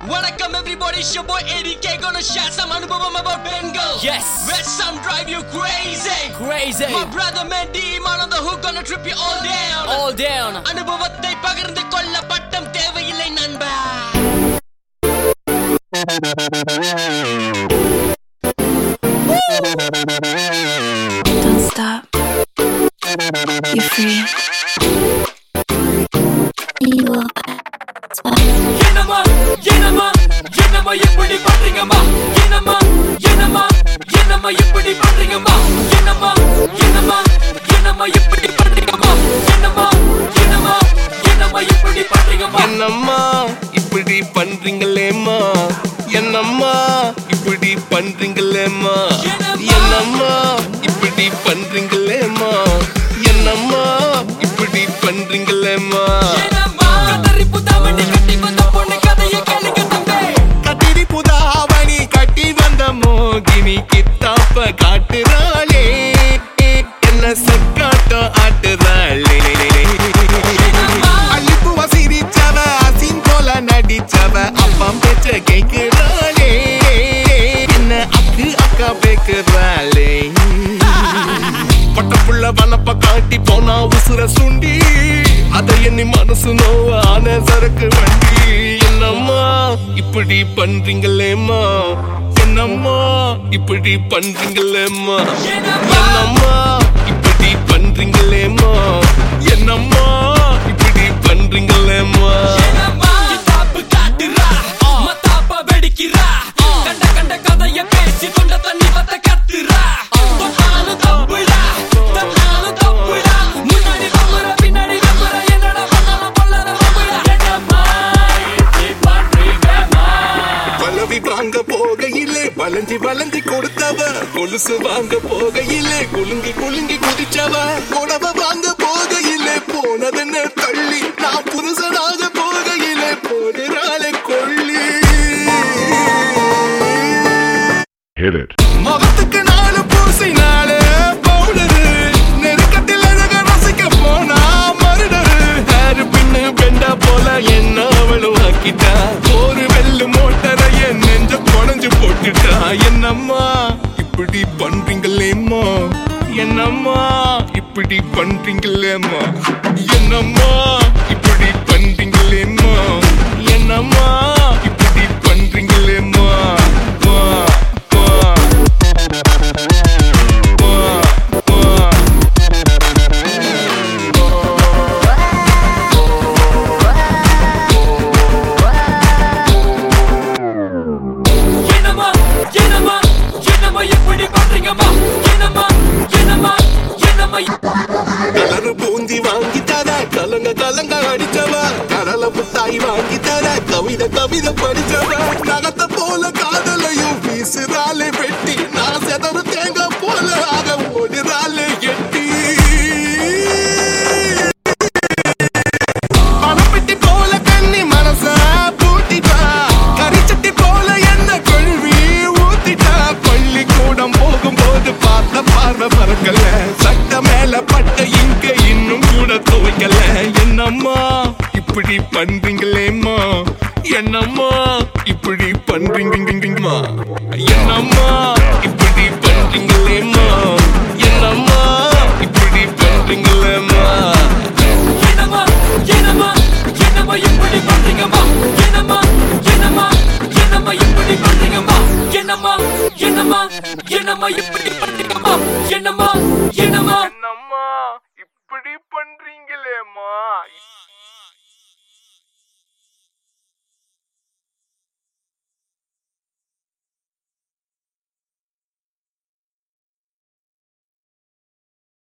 Welcome everybody, it's your boy ADK gonna share some anubhavam about Bengal. Yes. Where some drive you crazy. Crazy. My brother Mendy, man on the hook gonna trip you all down. All down. அனுபவத்தை பகிர்ந்து கொள்ள பட்டம் தேவையில்லை நண்பா. Don't stop. You're free. You are. என்னமா எப்படி பண்றீங்கம்மா என்னமா எப்படி பண்றீங்கம்மா என்னமா எப்படி பண்றீங்கம்மா என்னமா எப்படி பண்றீங்கம்மா என்னம்மா இப்படி பண்றீங்களேம்மா என்னம்மா இப்படி பண்றீங்களேம்மா என்னம்மா இப்படி பண்றீங்களேம்மா என்னம்மா இப்படி பண்றீங்களேம்மா மோகினி கித்தாப்ப காட்டுறாளே என்ன சக்காட்டம் ஆட்டுறாளே அழிப்புவ சிரிச்சவ அசின் போல நடிச்சவ அப்பம் பேச்ச கேட்கிறாளே என்ன அக்கா பேக்குறாளே பட்டப்புள்ள வனப்ப காட்டி போனா உசுர சுண்டி அதை எண்ணி மனசு நோவ ஆன சரக்கு வண்டி என்னம்மா இப்படி பண்றீங்களேம்மா என்னம்மா இப்படி பண்றீங்களேம்மா என்னம்மா இப்படி பண்றீங்களேம்மா என்னம்மா இப்படி பண்றீங்களேம்மா கண்ட கதைய பேசி தொண்ட தண்ணி பத்த கத்துறா முன்னாடி பின்னாடி என்னடா பண்ணலாம் பொல்லாத பலவி வாங்க போகையிலே வளைஞ்சி கொடுத்தவ கொலுசு வாங்க போகையிலே குலுங்கி குதிச்சவ உணவ வாங்க போகையிலே போனதென்ன தள்ளி நான் புருஷனாக போகையிலே போடுறாளே கொள்ளி முகத்துக்கு நாலு பூசினாலே பவுடரு நெருக்கத்தில் அழக ரசிக்க போனா மருடரு ஹேரு பின்னு பெண்டா போல என்ன அவளும் ஆக்கிட்டா ஒரு வெள்ளு மோட்டரைய நெஞ்ச குடஞ்சு போட்டுட்டா என்னம்மா இப்படி பண்றீங்களேம்மா என்னம்மா இப்படி பண்றீங்களேம்மா என்னம்மா இப்படி பண்றீங்களேம்மா என்னம்மா இப்படி பண்றீங்களேம்மா கலரு பூந்தி வாங்கி தர கலங்க அடிச்சவ கடல முட்டாய் வாங்கி தர கவிதை படிச்சவ நகத்தை போல காதலையும் வீசுறாலே வெட்டி நான் செதறு தேங்காய் போல ஆக ஓடுறாலே எட்டி பணப்பெட்டி போல கண்ணி மனச பூட்டிட்டா கரிச்சட்டி போல என்ன கொள்வி ஊத்திட்டா பள்ளிக்கூடம் போகும்போது பார்த்த பார்வை பறக்கல சட்ட மேல பட்ட இங்க இன்னும் கூட துவைக்கல என்னம்மா இப்படி பண்றீங்களேம்மா என்னம்மா இப்படி பண்றீங்கம்மா என்னம்மா இப்படி பண்றீங்களேம்மா என்னம்மா இப்படி பண்றீங்களேம்மா என்னமா எப்படி பண்றீங்கம்மா என்னமா எப்படி பண்றீங்கம்மா என்னமா எப்படி பண்றீங்கம்மா என்னமா இப்படி பண்றீங்களேம்மா